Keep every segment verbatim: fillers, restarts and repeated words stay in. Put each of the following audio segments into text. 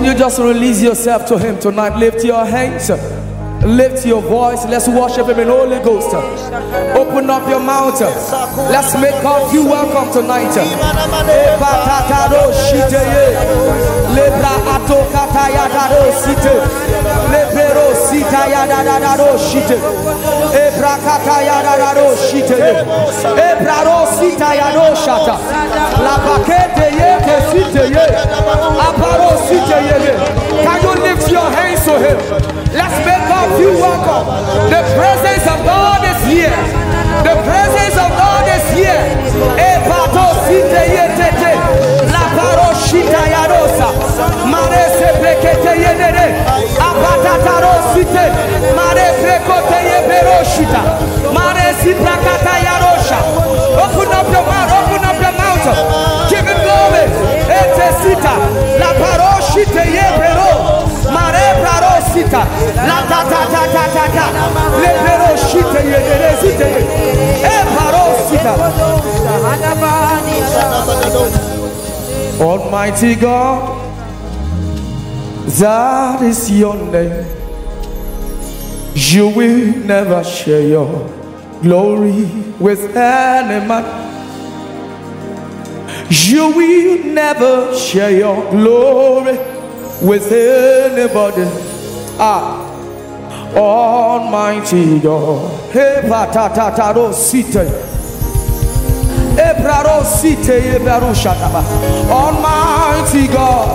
you just release yourself to him tonight? Lift your hands, lift your voice. Let's worship him in Holy Ghost. Open up your mouth. Let's make God feel welcome tonight. Can you lift your hands to him? Let's make God feel welcome. The presence of God is here. The presence of God is here. La paroshita yarosa. Mare se prekete yedere. Abatataro site. Mare prekote yeberoshita. Mare si prakata yarosha. Open up your mouth. Open up your mouth. Give him glory. Ete sita. La paroshite yebero. Mare prarosita. La ta ta ta ta ta ta. Le peroshite yedere site. E parosita. Almighty God, that is your name. You will never share your glory with any man. You will never share your glory with anybody. Ah, Almighty God. Hey, patataro site. Almighty God,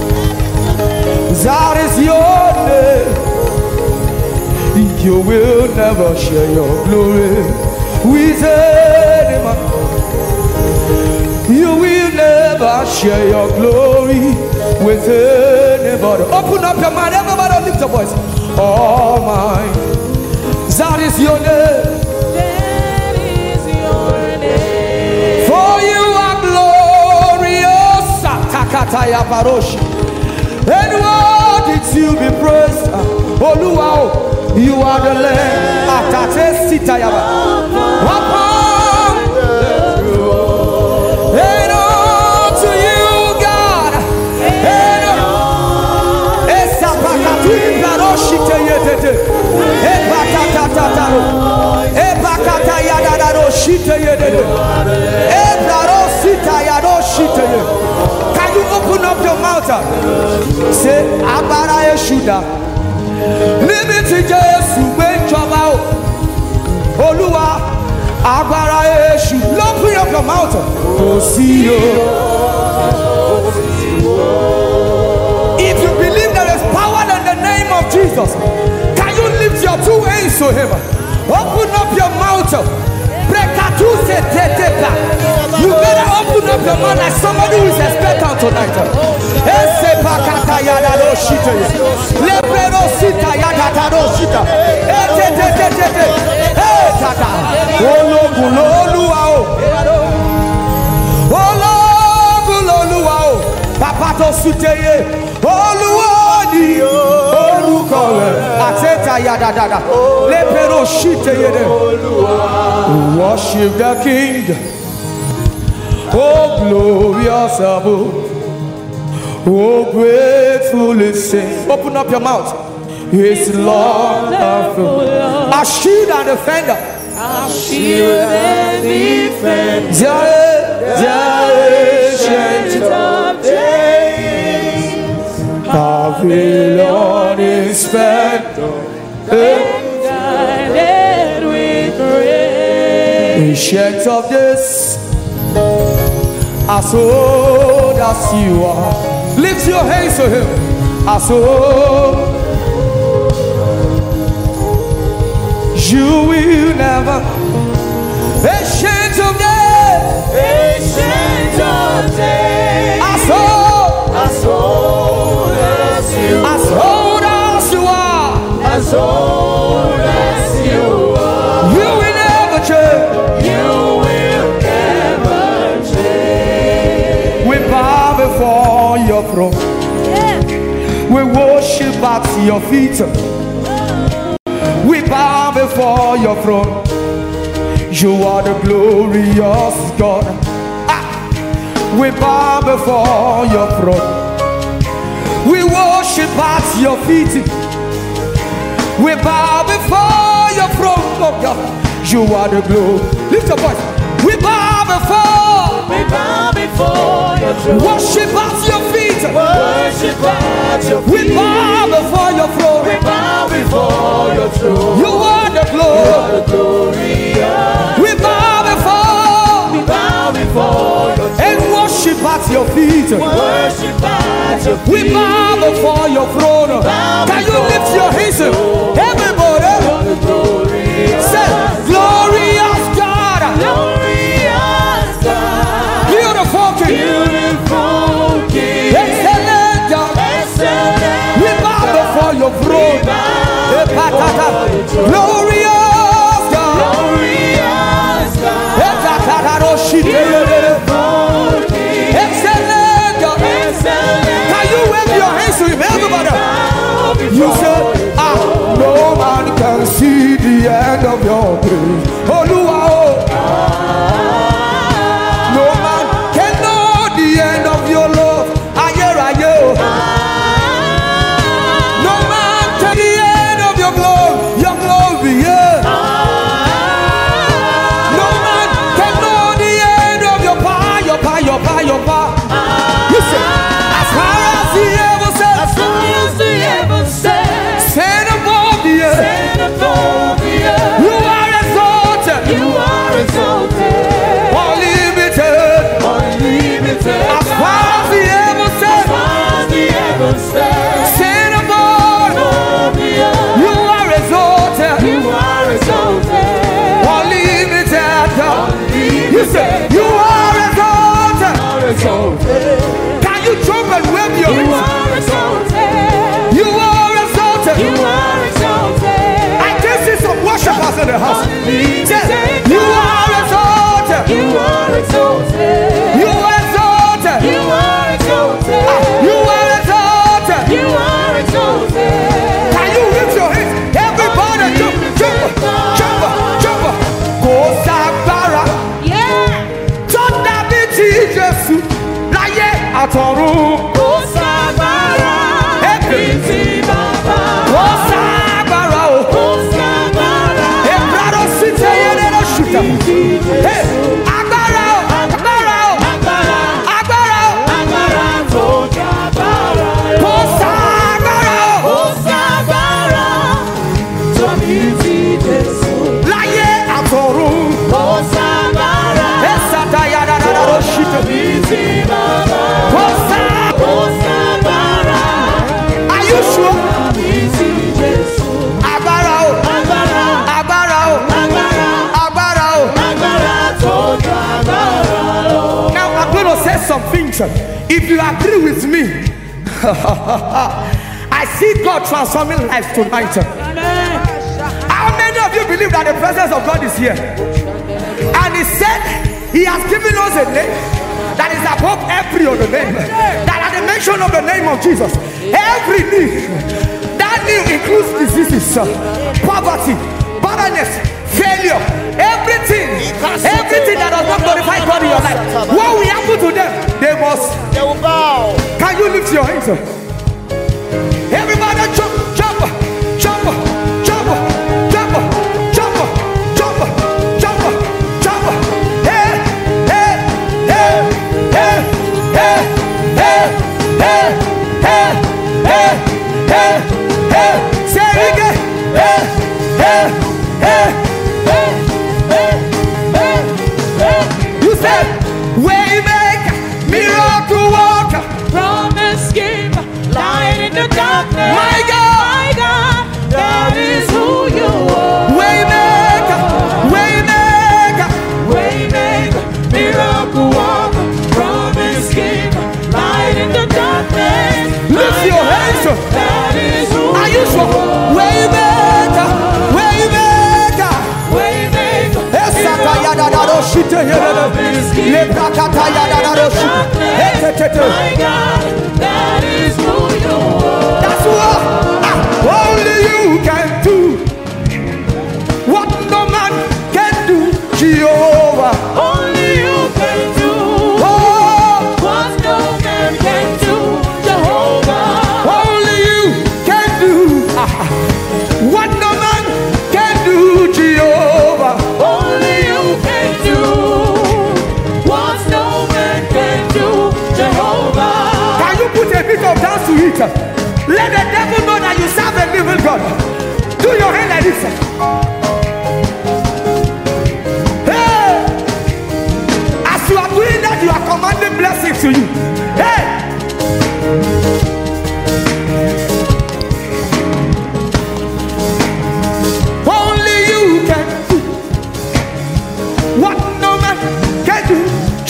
that is your name. You will never share your glory with anyone. You will never share your glory with anybody. Open up your mind, everybody lift your voice. Almighty, that is your name. And worthy to be praised. Oluwa, you are the Lamb. Atate sitayaba. Upon and unto you, God. And esapakatu ibaroshite yedede. Epakatataro. Epakata yadadaro shite yedede. Ebrarosita yadoshite yedede. You open up your mouth. Say, Abara Yeshuda. Limit Jesu when trouble. Oluwa, Abara Yeshu. Open up your mouth. Oh, see you. If you believe there is power in the name of Jesus, can you lift your two hands to him? Open up your mouth. You better open up your mouth like somebody who is expectant tonight. Worship the King. Oh, glorious above. Oh, grateful is sin. Open up your mouth. His Lord, a shield and defender. A shield and defender. The ancient of days. Pavilion is splendor. Guided with grace. Ancient of days. As old as you are, lift your hands to him. As old, you will never. Ancient of days, ancient of days. As old, as old as you, as old as you are, as old as you are. You will never change. You will never change. We bow before your throne. Yeah. We worship at your feet. We bow before your throne. You are the glorious God. Ah. We bow before your throne. We worship at your feet. We bow before your throne of God. You are the glory. Lift your voice. We bow before. We bow before your throne. Worship at your feet. Worship at your feet. We bow before your throne. We bow before your throne. You are the glory. You are the glorious. We bow before. We bow before your throne. And worship at your feet. Worship at your feet. We bow before your throne. Can you lift your hands? Everybody. Say, glorious God. Glorious God. Beautiful King. Beautiful King. Excellent God. Excellent. We bow before your throne. Glorious God. Glorious God. Beautiful King. Excellent God. Excellent. Can you wave your hands to him, everybody? You say, ah, no man can see the end of your grace. Oh, oh. No man can know the end of your love. Aye, aye. No man can the end of your glory, your glory, yeah. No man can know the end of your power, your power, your power, your power. You say, as far as the ever said, As far as the heavens stand, stand above the earth. stand above the earth. You are exalted, You are exalted, unlimited. unlimited. As far as the ever As said, far as the heavens stand, stand above. above the earth. You are exalted, You are exalted, unlimited. You say, unlimited. you are exalted. You are exalted. Can you jump and wave your You hands? are exalted. You are exalted. You are exalted. I can see some worshipers in the house. Unlimited. Say, you are exalted. You are exalted. You are exalted. You are exalted. You are exalted. You are exalted. Can you lift your hands? Everybody jump, jump, jump, jump. Go sagbara. Yeah. Tọ́da bí ti Jésù láyé àtọ̀run. Kò sábàrà bí ti bàbá. Go sagbara o. Kò sábàrà Ebrado si te yere no shuta. bí ti Jésù. Hey, agbára o, agbára o, Agbára, agbára o. agbára tó jábára lọ. Go sagbara o. Kò sábàrà tó bí ti Jésù. Láyé àtọ̀run. Kò sábàrà Esata yada da da do shita. bí ti bàbá. Go sa. Kò sábàrà Are you sure? bí ti Jésù. Agbára o, Agbára, agbára o, agbára, agbára o. agbára tó jábára lọ. Now I'm going to say some things. If you agree with me, I see God transforming lives tonight. How many of you believe that the presence of God is here? And he said he has given us a name that is above every other name. That at the mention of the name of Jesus, every knee, that name includes diseases, poverty, barrenness, failure, everything, everything that does not glorify God in your life. What will happen to them? They must. They will bow. Can you lift your hands? Everybody jump, jump, jump, jump, jump, jump, jump, jump, jump. Hey, hey, hey, hey, hey, hey, hey, hey, hey, hey, hey. Say it again. Hey, hey, hey, hey, hey, hey, hey. You said, Waymaker, miracle worker. Promise keeper, light in the darkness. My God. My God, that is who you are. Waymaker, waymaker. Waymaker, miracle worker, promise keeper, light in the darkness. Lift My your God, hands. that is who Are you sure? Waymaker, waymaker. Waymaker, Esaka yada da do shite yada. Leprakata yada da do shite. Etetete. my God, that is who you are. That's what ah, only you can do. What no man can do, Jehovah. Only you can do Oh, what no man can do, Jehovah.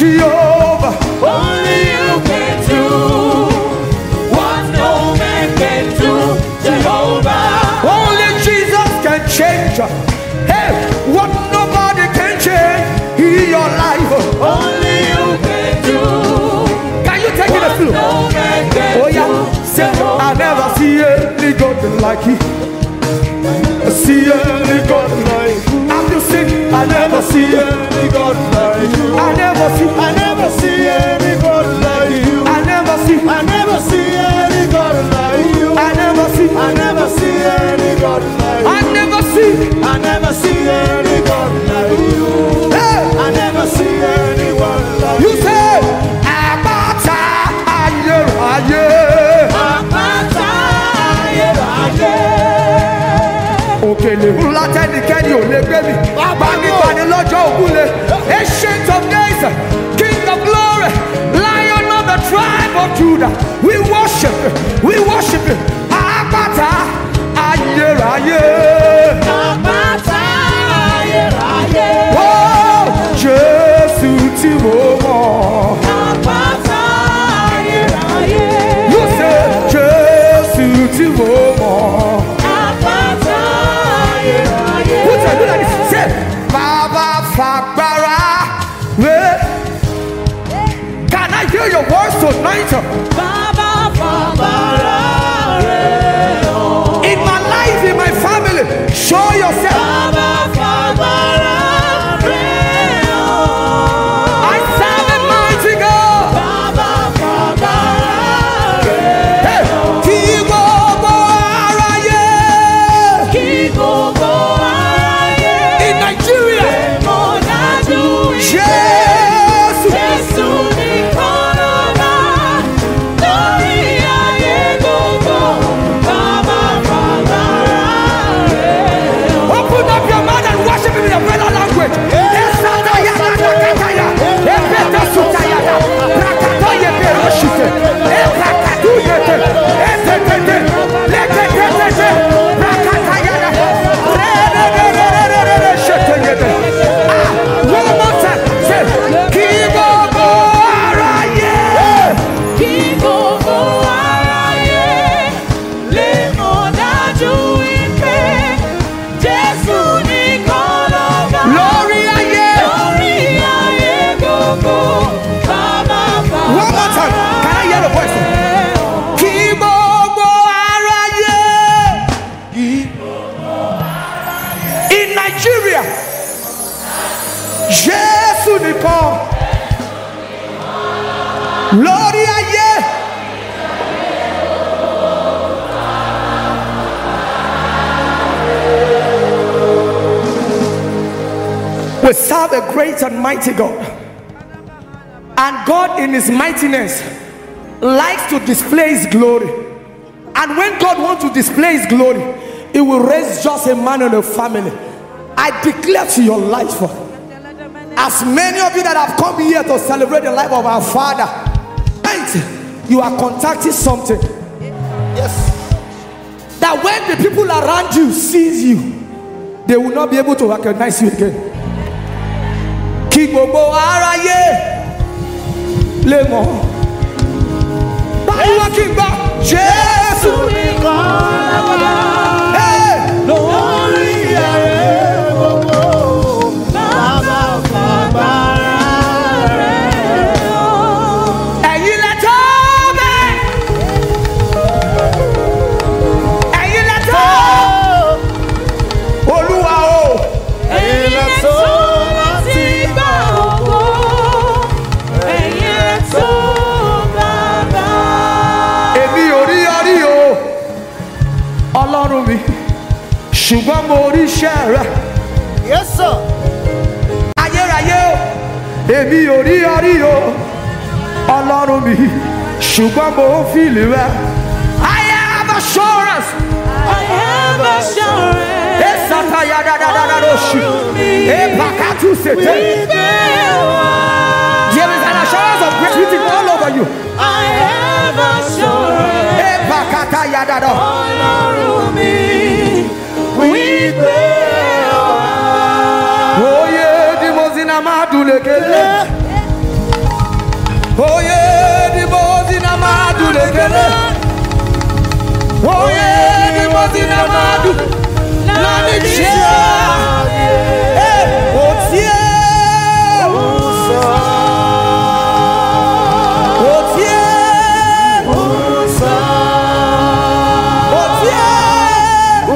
Jehovah. Only you can do what no man can do, Jehovah. Only Jesus can change. Hey, what nobody can change in your life. Only you can do. Can you take it a few? No man can Oh yeah, say, I never see any God like you. I see any God like you. I'm just saying, I never see any God like you. I never see, I never see any God like you. I never see, I never see any God like you. I never see, I never see any God like you. I never see, I never see any God like you. Hey, I never see anyone like you. You say, Abata, aye, aye. Abata, aye, aye. Okay, le hula teni keni o le gbemi. Bani bani lọ́jọ́ ògúnlé. Ancient of days, King of glory, Lion of the tribe of Judah. We worship, we worship Him. Àpáta ayérayé. Àpáta ayérayé. Oh, Jésù tí mo mọ̀. Àpáta ayérayé. You say Jésù tí mo mọ̀. Àpáta ayérayé. Put your hand like this. Say, Baba fagbára. Can I hear your voice tonight? Baba fagbára rẹ̀ o. In my life, in my family, show yourself. Baba fagbára rẹ̀ o. I serve a mighty God. Baba fagbára rẹ̀ Hey, o. kí gbogbo aráyé. Kí gbogbo aráyé. In Nigeria, Mo dájú wípé Jésù. Jésù nìkan lọ́ba lórí ayé gbogbo. Baba fagbára rẹ̀ o. Open up your mouth and worship Him in your fellow language. Esataya nakataya, epete sutayada, rakatoye peroshite, epakatuyete, etetete, leketetete, rakatayada, re-re-re-re-re-re-re, sheteyete. Ah, one more time. Say, kí gbogbo aráyé. Kí gbogbo aráyé lè mọ̀ dájú wípé Jésù nìkan lọ́ba Lórí ayé. lórí ayé gbogbo. Baba One more time. Can I hear the voice? rẹ̀ o. Kí gbogbo aráyé. In Nigeria, Jésù nìkan. Lórí ayé. We serve a great and mighty God. And God in His mightiness likes to display His glory. And when God wants to display His glory, He will raise just a man and a family. I declare to your life, as many of you that have come here to celebrate the life of our Father, right, you are contacting something. Yes. That when the people around you sees you, they will not be able to recognize you again. Kí gbogbo aráyé lè mọ̀. Báwo kí n gbọ́? Jésù nìkan lọ́ba Hey! lórí ayé gbogbo. Baba fagbára rẹ̀ o. Ẹ̀yin lẹ tó bẹ́ẹ̀. Ẹ̀yin lẹ tó. Olúwa o. Ẹ̀yin lẹ tó láti gba ògo. Ẹ̀yin lẹ tó Baba. Èmi ò rí ọrí o, Ọlọ́run mi, ṣùgbọ́n mo rí iṣẹ́ rẹ. Yes, sir. Ayérayé o, èmi ò rí ọrí o, Ọlọ́run mi, ṣùgbọ́n mo ń fìlì rẹ. I have assurance. I have assurance. Esata ya da da da da do shi. Epakatu sete. There is an assurance of grace written all over you. I have assurance. Epakata ya da da. Ọlọ́run mi, wípé wá. Oye di mozina madulekele. Oh yeah, the boys in a madu legele. Oh yeah, the boys in a madu. Nani chia. Eh, oh yeah. Oh yeah. Oh yeah.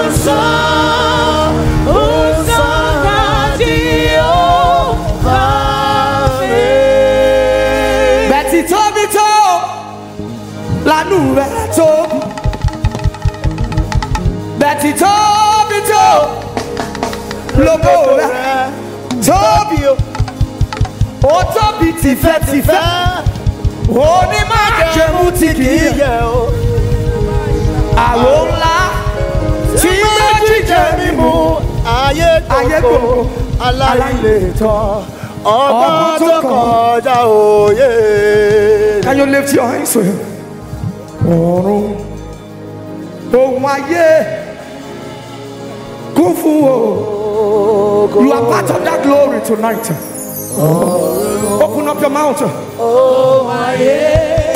Betty Toby to la nouvelle Toby. Betty Toby to logo Toby. Oh Toby ti fait ti fait. Oh ni ma je mutiki. Awola ti ma jije mi mu aye koko alaile to. Can you lift your hands to him? Oh, oh, my yeah. You are part of that glory tonight. Oh. Open up your mouth. Oh, my yeah.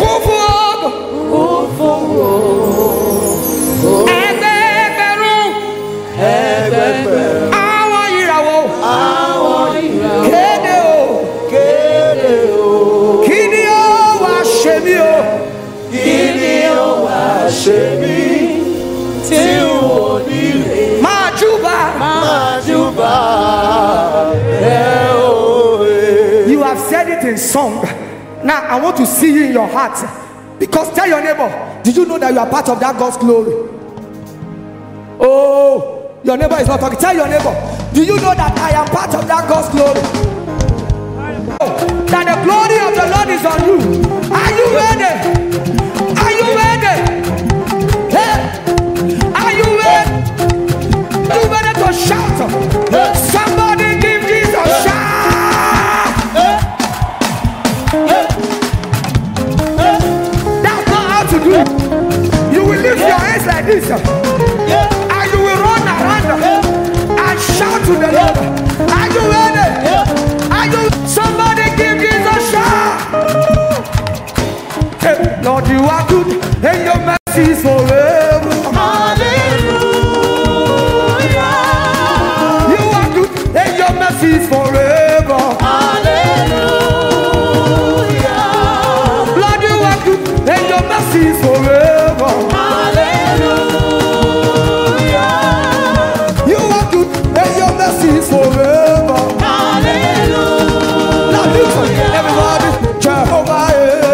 You have said it in song. Now I want to see you in your heart. Because tell your neighbor, did you know that you are part of that God's glory? Oh, your neighbor is not talking. Tell your neighbor, do you know that I am part of that God's glory? Oh, that the glory of the Lord is on you. Are you ready? Are you ready? Hey, are you ready? Are you ready to shout? Hey. Somebody give Jesus a hey. shout. Hey. Hey. Hey. That's not how to do it. You will lift yeah. your hands like this. Yeah. And you will run around yeah. and shout to the Lord. Are you ready? Yeah. Are you? Somebody give Jesus a shout. Hey, Lord, you are good and your mercy is forever. Hallelujah. You are good and your mercy is forever. Hallelujah. Lord, you are good and your mercy is forever. Hallelujah. You are good and your mercy is forever. Hallelujah. Now listen, everybody, Jehovah.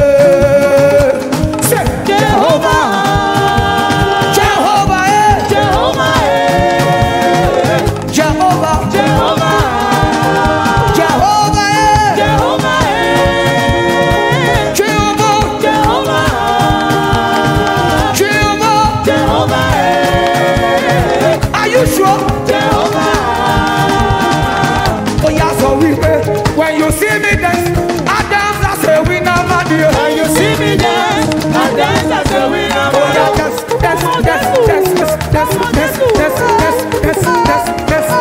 When you see me dance, I dance as a winner, my dear. When you see me dance, I dance as a winner, my dear. Dance, dance, dance, dance, dance, dance, dance, dance, dance, dance.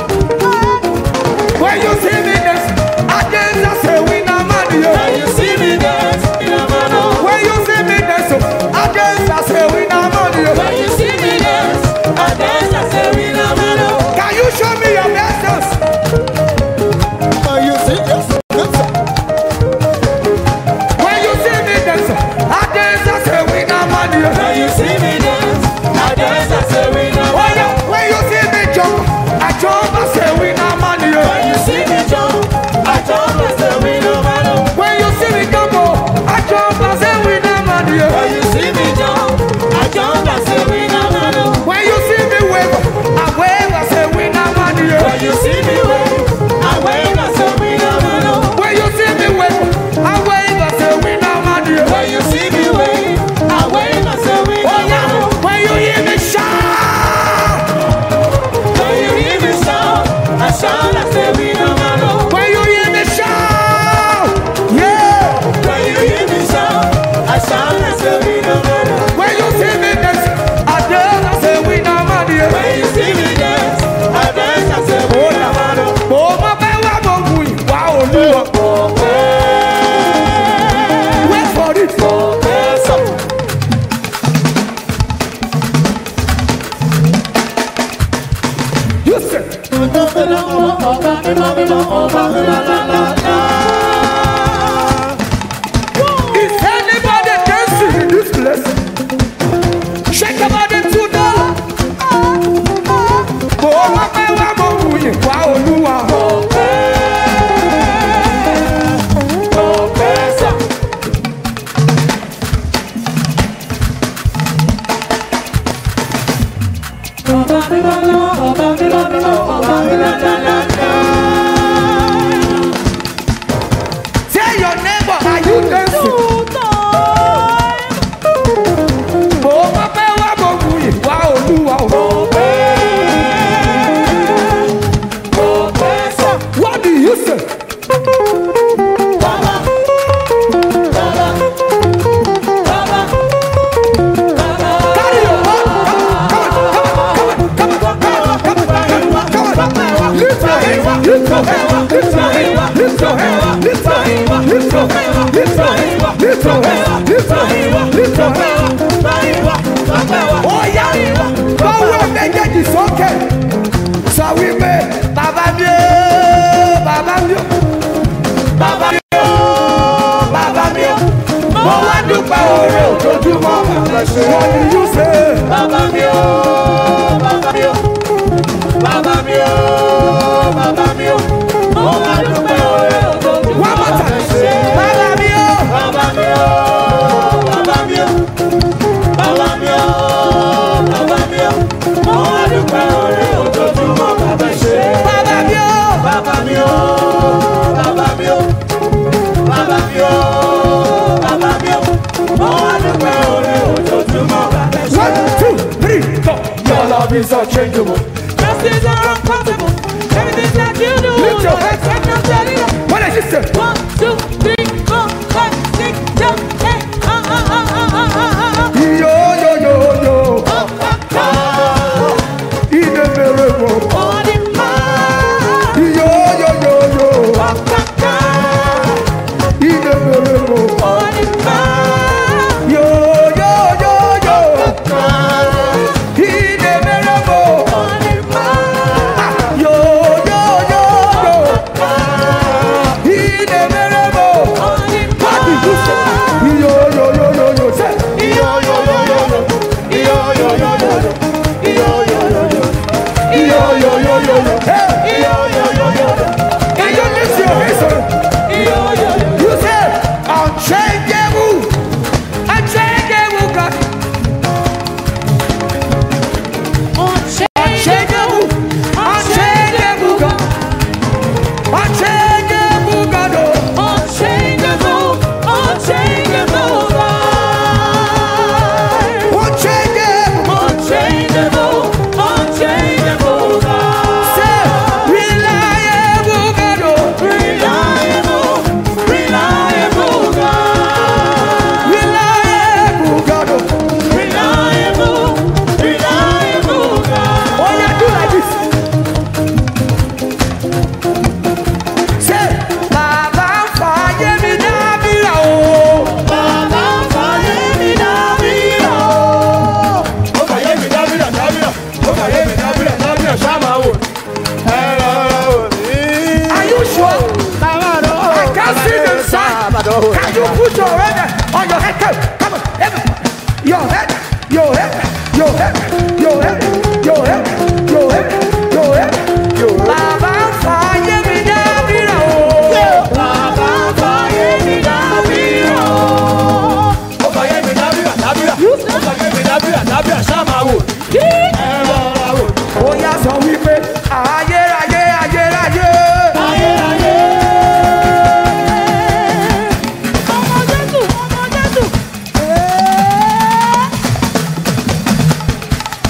When you see me dance, I dance as a winner, my dear. When you see me dance, when you see me dance, I dance as a winner, my dear. When you see me dance, I dance as a winner, my dear. Can you show me your best dance? When you see me mímọ́ mímọ́ ọba ńlá ńlá ńlá. Is anybody dancing in this place? Shake your body to the Lord. Mo wá pẹ́ wá mo wù yín wá Olúwa. Mo pẹ́ mo pẹ́ sà. Ọba mímọ́ mímọ́ ọba mímọ́ mímọ́ ọba ńlá ńlá ńlá. Tell your neighbor, are you dancing? Mo wá pẹ́ wá mo wù yín wá Olúwa. Mo pẹ́ mo pẹ́ sà. What do you say? Baba Baba Baba Baba. Carry your heart. Come on, come on, come on, come on, come on, come on, come on. Lift your hands, lift your hands, lift your hands, lift your hands, lift your hands, lift your hands, lift your hands, lift your hands, lift your hands, lift your hands. Oh yeah, báwo méjèèjì sókè. Sọ wípé bàbá mi ó, bàbá mi ó, Baba mi o, Baba mi o, mo wá dúpẹ́ oore ojoojúmọ́. What do you say? Baba mi o, Baba mi o, Baba mi o, Baba mi o, mo wá dúpẹ́ oore ojoojúmọ́. One more time. Bàbá mi ó. Baba mi o, Baba mi o, Baba mi o, Baba mi o, mo wá dúpẹ́ oore ojoojúmọ́. Baba ṣe. Bàbá mi ó. Baba mi o, Baba mi o, Baba mi o, Baba mi o, mo wá dúpẹ́ oore ojoojúmọ́. Baba ṣe. One, two, three, four. Your love is unchangeable. Justice are uncomfortable. Everything that you do. Lift your hands. What does it say? One, two, three, four, five, six, seven, eight. Ah, ah, ah, ah, ah, ah, ah. Yo, yo, yo, yo. Oh, oh, oh. In the miracle. Oh, the man. Yo, yo, yo, yo. Oh, oh, oh. In the miracle. Oh, the man. Yo, yo, yo, yo. Oh, In the miracle. oh, the man. Yo, yo, yo, yo. Oh, In the miracle. oh, the What did you say? Yo, yo, yo, yo, yo. Say. Yo yo yo yo yo, yo yo yo yo yo, yo yo yo yo, Yo, yo, yo, yo, yo. Hey. yo yo yo yo, Can you lift your hands? yo yo yo. You said, unchangeable, unchangeable God, unchangeable, unchangeable God, unchangeable God, oh, unchangeable, unchangeable God. unchangeable. Unchangeable, unchangeable God. Say, reliable God, oh, Reliable, reliable God. reliable God, oh. Reliable, reliable God. Oh, yeah, do like this. Say, Baba fàyè mi dábìrà o. Bàbá fàyè mi dábìrà o. Ó fàyè mi dábìrà dábìrà, ó fàyè mi dábìrà dábìrà, ṣá máa wò. Ẹ rọra wò mí. Are you sure? Bàbá rọ̀ ó. I can't see the sign. Can you put your head on your head? Come, come on, everybody. Your head, your head, your head, your head, your head, your head, your head, your head. Baba fàyè mi dábìrà o. Bàbá fàyè mi dábìrà o. Ó fàyè mi dábìrà dábìrà, ó fàyè mi dábìrà dábìrà, ṣá máa wò. Ẹ rọra wò mí. Ó yá sọ wípé ayérayé ayérayé. Ayérayé. Ọmọ Jésù, ọmọ Jésù.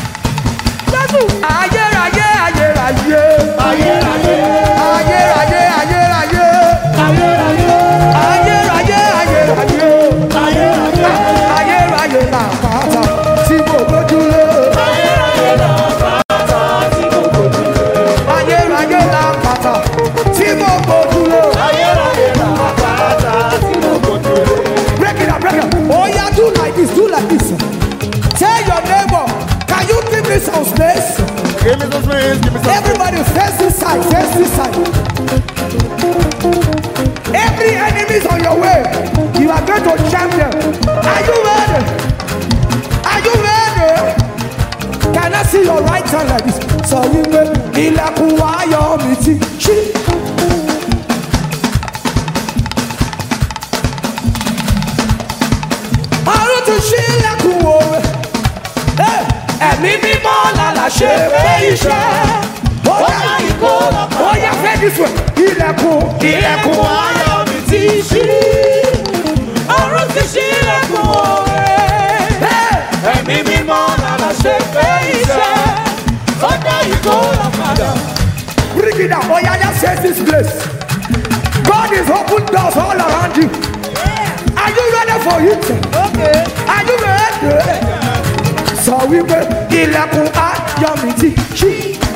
going to champion. Are you ready? Are you ready? Can I see your right hand like this? So we will ilẹ̀kùn ayọ̀ mi ti ṣí. Ọ̀run ti ṣí ilẹ̀kùn òwe. Ẹ̀mí mímọ́ lálà ṣe pé iṣẹ́. Bóyá ìkó lọ́kàn. Bóyá fẹ́ this way. Ilẹ̀kùn ilẹ̀kùn ayọ̀ mi ti ṣí. Ọ̀run ti ṣí ilẹ̀kùn òwe. Ẹ̀mí mímọ́ lálà ṣe pé iṣẹ́. Bóyá ìkó lọ́kàn. Bring it down. Oya just says this place. God is open doors all around you. Are you ready for it? Okay. Are you ready? So we will ilẹ̀kùn ayọ̀ mi ti ṣí.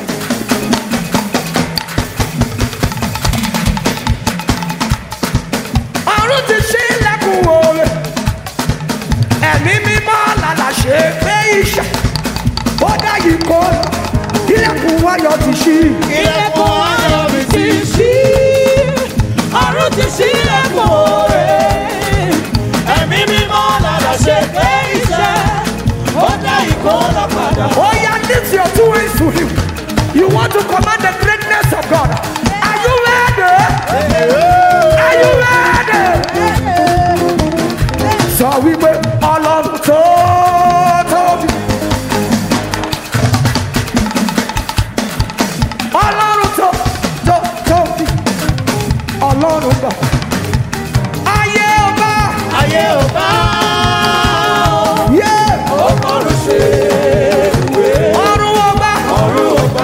Ọ̀run ti ṣí ilẹ̀kùn òwe. Ẹ̀mí mímọ́ lálà ṣe pé iṣẹ́. Bóyá yìí kọ́ ilẹ̀kùn ayọ̀ ti ṣí. Ilẹ̀kùn ayọ̀ mi ti ṣí. Ọ̀run ti ṣí ilẹ̀kùn òwe. Ẹ̀mí mímọ́ lálà ṣe pé iṣẹ́. Bóyá yìí kọ́ lọ padà. Oh yeah, lift your two hands to him. You want to command the greatness of God. Are you ready? Are you ready? So we will all on to Ọlọ́run tó tó tóbi. Ọlọ́run gbà. Ayé ọba. Ayé ọba. Ọlọ́run ṣe ìwé. Ọ̀run ọba. Ọ̀run ọba.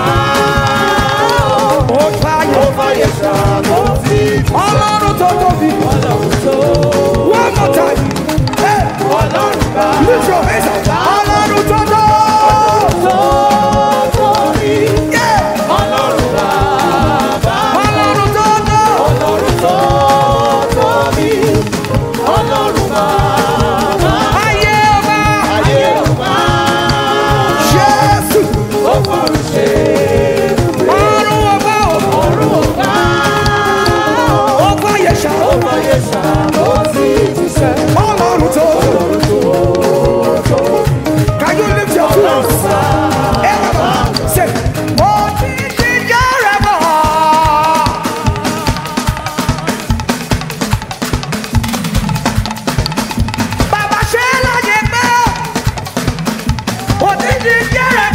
Ó fàyè. Ó fàyè ṣàkó sí. Ọlọ́run tó tóbi. Ọlọ́run tó. One more time. Hey. Ọlọ́run bá. Lift your hands up. Ọlọ́run tó tó. Ọlọ́run tó tóbi. Ọlọ́run bá. Ọlọ́run tó tó. Ọlọ́run tó tóbi. Ọlọ́run bá. Can you lift your hands? Say, oh, Baba Shela Yembe. Oh, did you get it?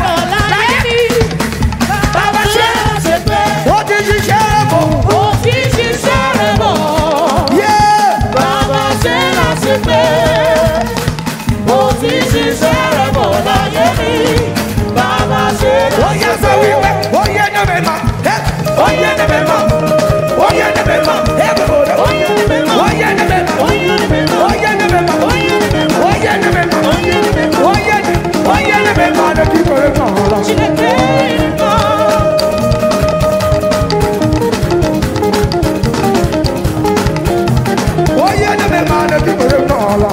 Baba Shela Yembe. Oh, did you get it? Oh, did you get it? Yeah. Baba Shela Yembe. Oh, did you get it? Baba Shela. Oh, yes, I will. Oh, yeah, no, man. Oh, yeah, no, man. Oh, yeah, no, man. Everybody. Oh, yeah, no, man. Oh, yeah, no, man. Oh, yeah, no, man. Oh, yeah, no, man. Oh, yeah, no, man. Oh, yeah, no, man. Oh, yeah, no, man. Oh, yeah, no, oh, yeah, no, man. The people are gone. Oh, yeah, no, man. The people are gone.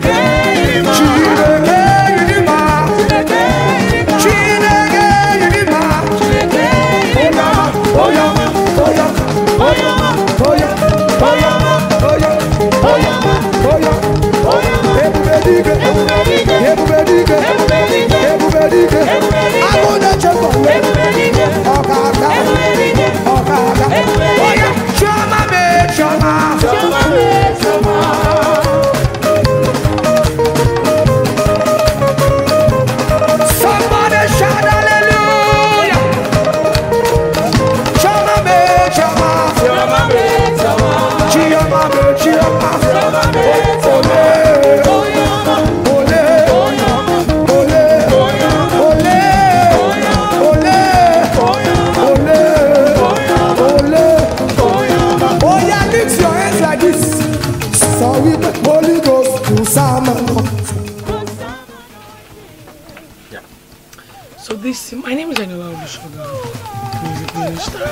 So this, my name is Anila Obishoga, music minister.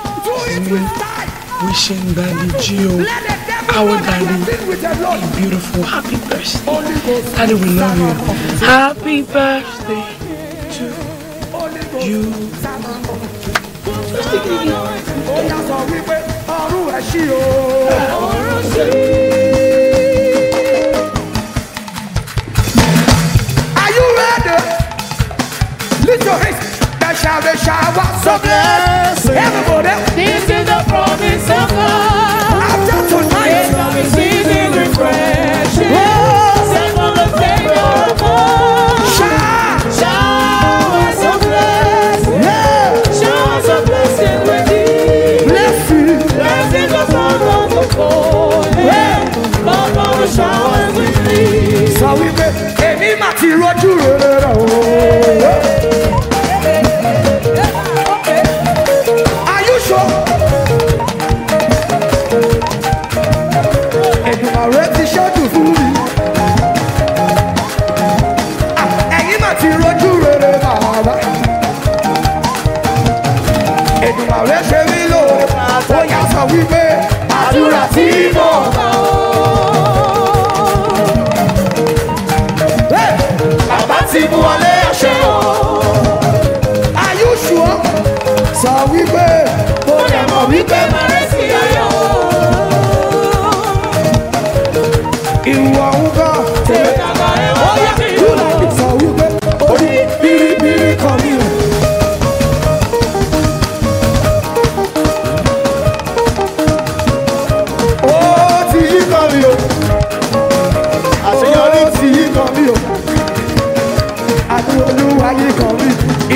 Wishing Daddy Gio, our daddy, a beautiful happy birthday. Daddy, we love you. Happy birthday to you. Let's take it easy.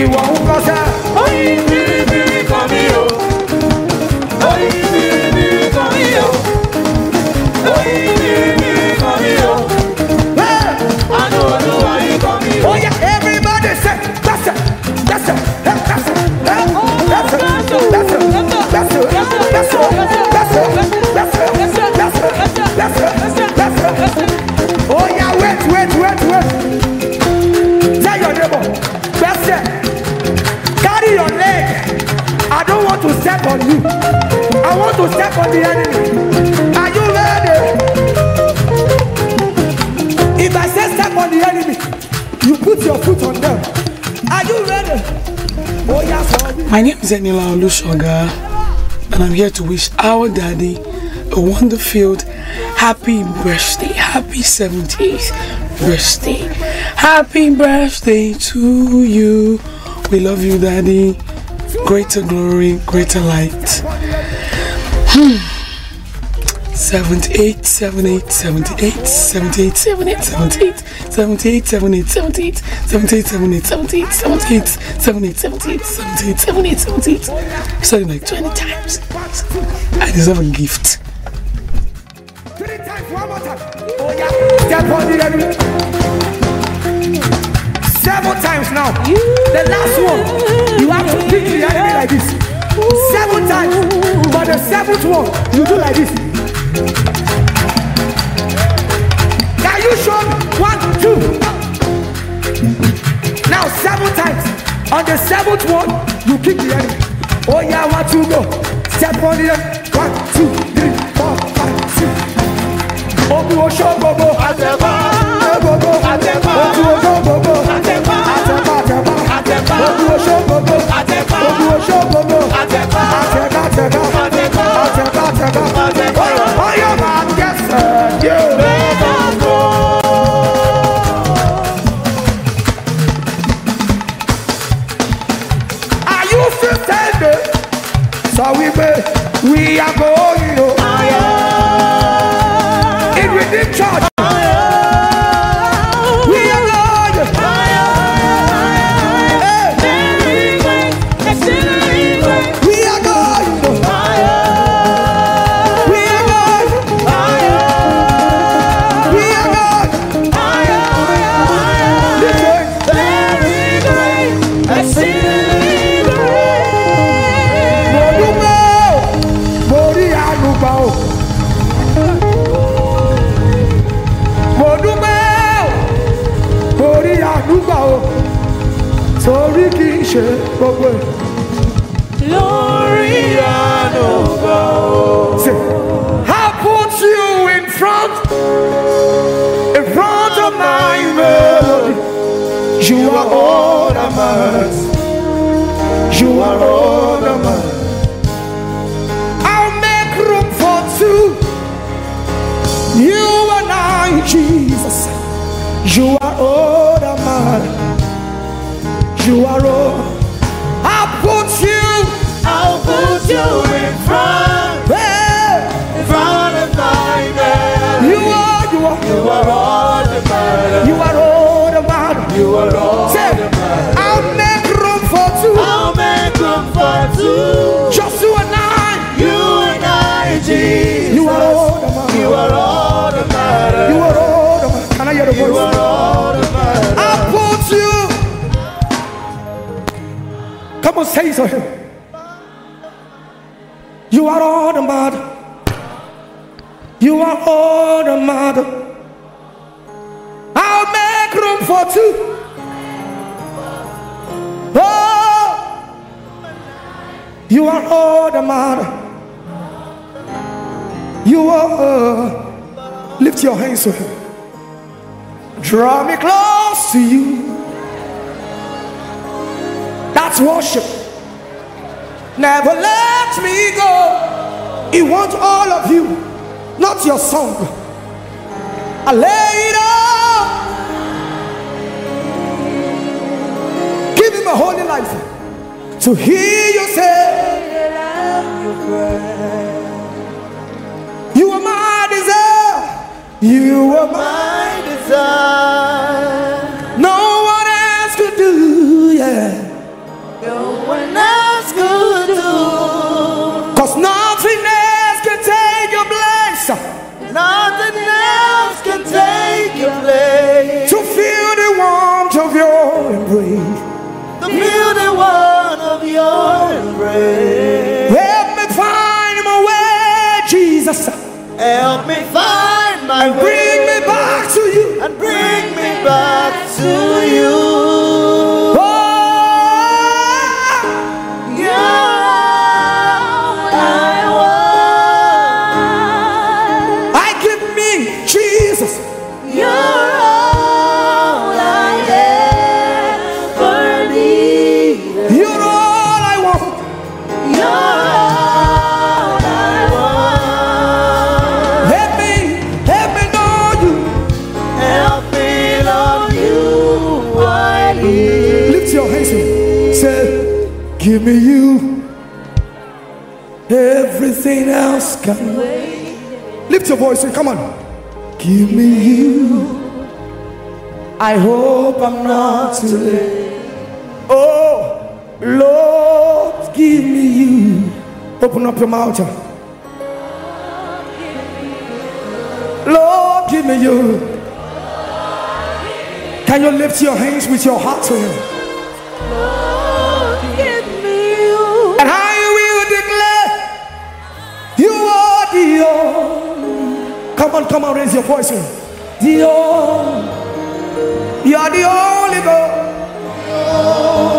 ìwọ ń kọ́ sẹ́. Oyin biribiri kan mi o. Oyin biribiri kan mi o. Oyin biribiri kan mi o. Àánú Olúwa yìí kan mi o. Oh yeah, everybody say, that's it, that's it, that's it, that's it, that's it, that's it, that's it, that's it, that's it, that's it, that's it, that's it. Oh yeah, wait, wait, wait, wait. Tell your neighbor, that's it. Carry your leg. I don't want to step on you. I want to step on the enemy. Are you ready? If I say step on the enemy, you put your foot on them. Are you ready? Oh yeah, sorry. My name is Eniola Olushoga, and I'm here to wish our daddy a wonderful happy birthday, happy seventieth birthday, happy birthday to you. We love you, daddy. Greater glory, greater light. Hmm. seventy-eight, seventy-eight, seventy-eight, seventy-eight, seventy-eight, seventy-eight, seventy-eight, seventy-eight, seventy-eight, seventy-eight, seventy-eight, seventy-eight, seventy-eight, seventy-eight, seventy-eight, seventy-eight, seventy-eight. I've said it like twenty times. I deserve a gift. Three times, one more time. Oh yeah, step on the enemy. Seven times now. The last one, you have to kick the enemy like this. Seven times. But the seventh one, you do like this. Can you show me? One, two. Now seven times. On the seventh one, you kick the enemy. Oh yeah, one, two, go. Step on the enemy. One, two, three, four, five, six. Obu Osho Gogo. Ateba. Gogo. Ateba. Obu Osho Gogo. Ateba. Ateba, Ateba. Ateba. Obu Osho Gogo. Ateba. Obu Osho Gogo. Ateba. Ateba, Ateba. Ateba. Ateba, Ateba. Ateba. Oh, your man gets hurt, you. Let us go. Are you still standing? So we may, we are going, you know. In Redeemed Church. We are going. We are going. We are going. We are going. Listen. Mo dúpẹ́ o, mo rí àánú gbà o. Mo dúpẹ́ o, mo rí àánú gbà o. Torí kì í ṣe gbogbo ẹ̀. Lórí àánú gbà o. Say, I put you in front, in front of my melody. You are all that matters. You are all that matters. I'll make room for two. You and I, Jesus. You are all that matters. You are all. I'll put you. I'll put you in front, Hey, in front of my man. you are, you are, You are all that matters. you are all that matters. You are all Say, that matters. I'll make room for two. I'll make room for two. Just you and I. You and I, Jesus. You are all that matters. You are all that matters. You are all that matters. Can I hear the You voice? are all that matters. I'll put you. Come on, say it to him. You are all that matters. You are all that matters. I'll make room for two. Oh, you are all that matters. You are. Uh, lift your hands to him. Draw me close to you. That's worship. Never let me go. He wants all of you, not your song. I lay it up. Give him a holy life to hear you say, you are my desire. You are my My desire. no one else could do, yeah. help me find my and way. bring me back to you. And bring me back to you. Oh, You're all I want. I give me Jesus. You're all I ever need. You're all I want. You're all I want. Help me, help me know you. Help me love you. I need. Lift your hands and say, give me you. Everything else can wait. Lift your voice and come on. Give me you. I hope I'm not too late. Oh, Lord, give me you. Open up your mouth. Lord, give me you. Can you lift your hands with your heart to him? Give me you. And I will declare you are the only. Come on, come on, raise your voice. The only. You are the only God.